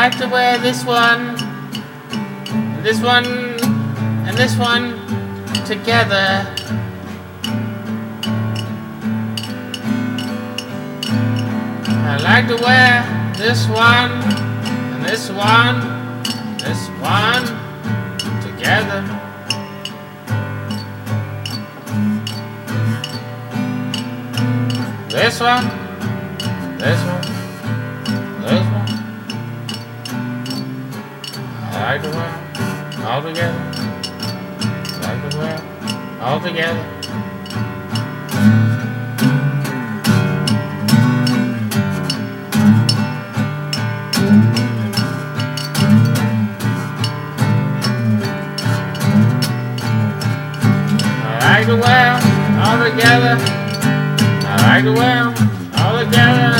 like to wear this one, and this one, and this one together. I like to wear this one, and this one together. This one, this one, this one. I like to wear all together. I like to wear all together. I like to wear all together. I like to wear all together.